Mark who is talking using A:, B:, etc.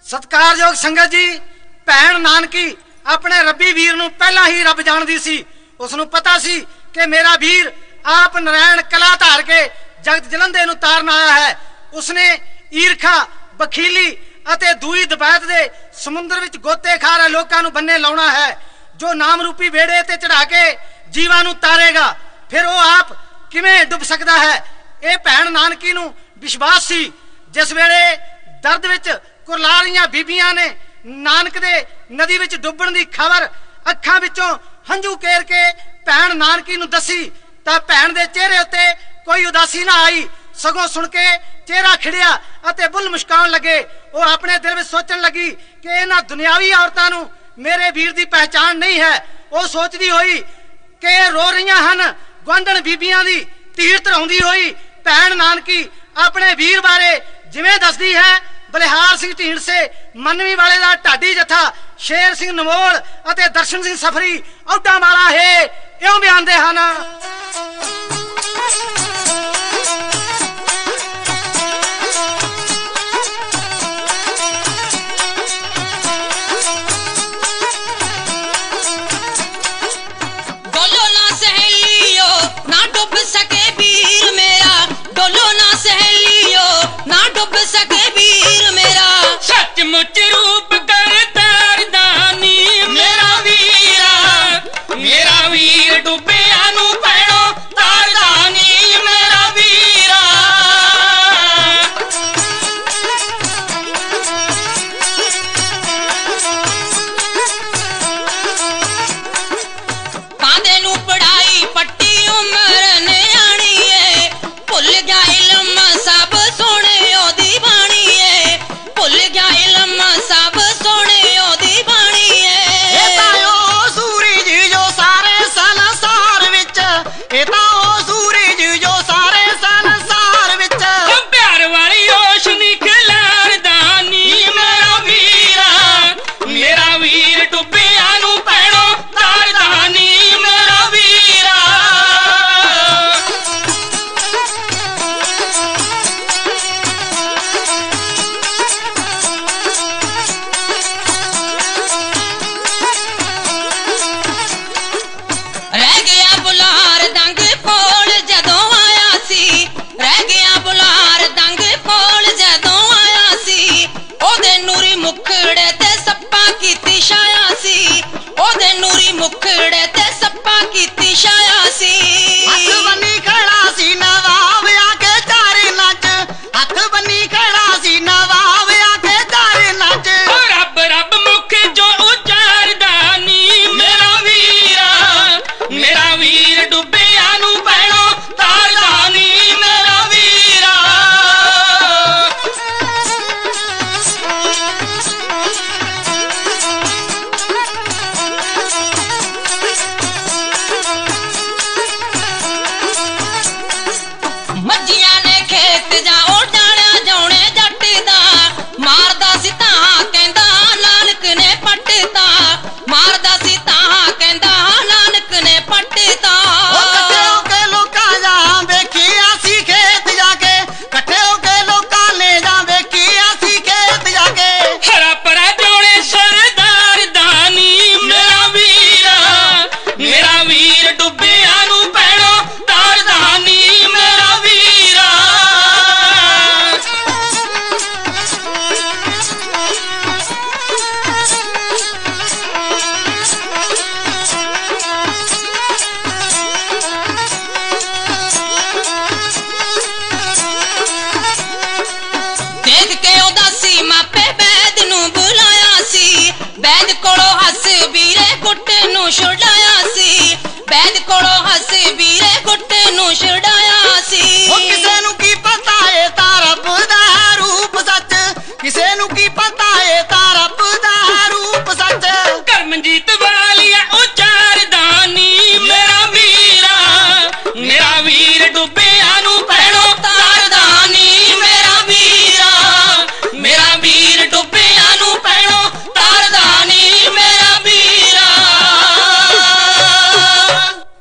A: सत्कारयोग संगत जी, भैन नानकी अपने रब्बी वीर नूं पहला ही रब जाणदी सी। उसनूं पता सी कि मेरा वीर आप नारायण कला धार के जगत जलंधे नूं तारन आया है। उसने ईरखा, बखीली अते दूई दबैत दे समुंदर विच गोते खा रहे लोकां नूं बन्ने लाउणा है, जो नाम रूपी बेड़े ते चढ़ा के जीवां नूं तारेगा। फिर वो आप किवें डुब सकदा है? ये भैन नानकी नूं विश्वास सी। जिस वेले दर्द विच कुरला रहीआं बीबियां ने नानक दे नदी विच डुब्बण दी खबर अखां विचों हंझू केर के भैन नानकी नूं दसी तां भैन दे चेहरे उत्ते कोई उदासी ना आई, सगों सुन के चेहरा खिड़िया अते बुल मुस्कान लगे। वो अपने दिल विच सोचण लगी कि इन्हां दुनियावी औरतां नूं मेरे वीर दी पहचान नहीं है। वो सोचदी होई कि रो रहीआं हन, गुआंढण बीबियां दी तीर धराउंदी होई भैन नानकी अपने वीर बारे जिवें दसदी है। बलिहार सिंह ढींडसे, मनवी वाले दा ढाडी जत्था, शेर सिंह नमोल अते दर्शन सिंह सफरी औडा वाला है इउं बयानदे हन।
B: डोलो ना सहेलियो ना डुब सके वीर मेरा, डोलो ना सहेलियो ना डुब सके वीर